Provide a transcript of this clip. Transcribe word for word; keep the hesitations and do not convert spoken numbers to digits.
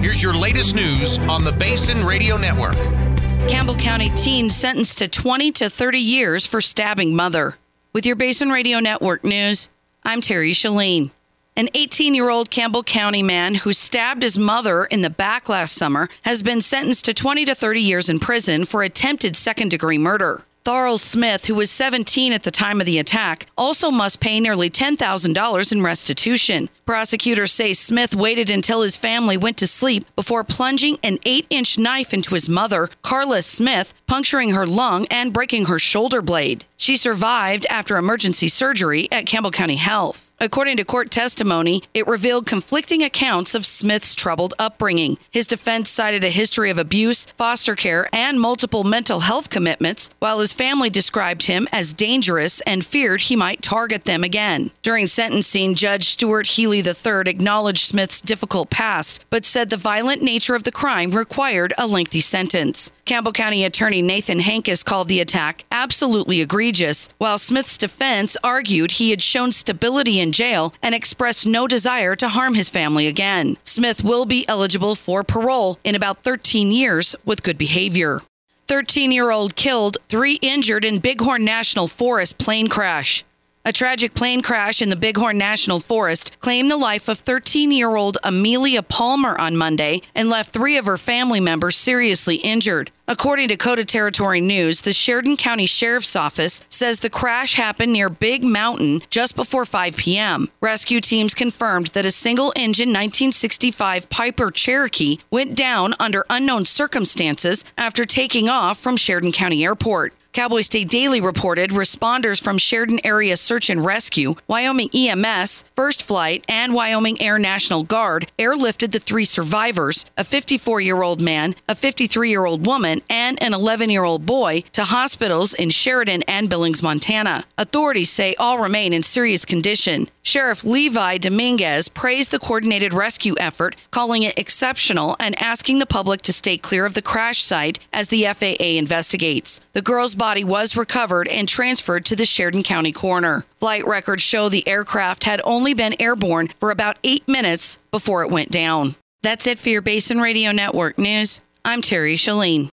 Here's your latest news on the Basin Radio Network. Campbell County teen sentenced to twenty to thirty years for stabbing mother. With your Basin Radio Network news, I'm Terry Shalene. An eighteen-year-old Campbell County man who stabbed his mother in the back last summer has been sentenced to twenty to thirty years in prison for attempted second-degree murder. Tharl Smith, who was seventeen at the time of the attack, also must pay nearly ten thousand dollars in restitution. Prosecutors say Smith waited until his family went to sleep before plunging an eight-inch knife into his mother, Carla Smith, puncturing her lung and breaking her shoulder blade. She survived after emergency surgery at Campbell County Health. According to court testimony, it revealed conflicting accounts of Smith's troubled upbringing. His defense cited a history of abuse, foster care, and multiple mental health commitments, while his family described him as dangerous and feared he might target them again. During sentencing, Judge Stuart Healy the third acknowledged Smith's difficult past, but said the violent nature of the crime required a lengthy sentence. Campbell County Attorney Nathan Hankes called the attack absolutely egregious, while Smith's defense argued he had shown stability in jail and expressed no desire to harm his family again. Smith will be eligible for parole in about thirteen years with good behavior. thirteen-year-old killed, three injured in Bighorn National Forest plane crash. A tragic plane crash in the Bighorn National Forest claimed the life of thirteen-year-old Amelia Palmer on Monday and left three of her family members seriously injured. According to Coda Territory News, the Sheridan County Sheriff's Office says the crash happened near Big Mountain just before five p.m. Rescue teams confirmed that a single-engine nineteen sixty-five Piper Cherokee went down under unknown circumstances after taking off from Sheridan County Airport. Cowboy State Daily reported responders from Sheridan Area Search and Rescue, Wyoming E M S, First Flight, and Wyoming Air National Guard airlifted the three survivors, a fifty-four-year-old man, a fifty-three-year-old woman, and an eleven-year-old boy, to hospitals in Sheridan and Billings, Montana. Authorities say all remain in serious condition. Sheriff Levi Dominguez praised the coordinated rescue effort, calling it exceptional and asking the public to stay clear of the crash site as the F A A investigates. The girl's body was recovered and transferred to the Sheridan County coroner. Flight records show the aircraft had only been airborne for about eight minutes before it went down. That's it for your Basin Radio Network news. I'm Terry Shalene.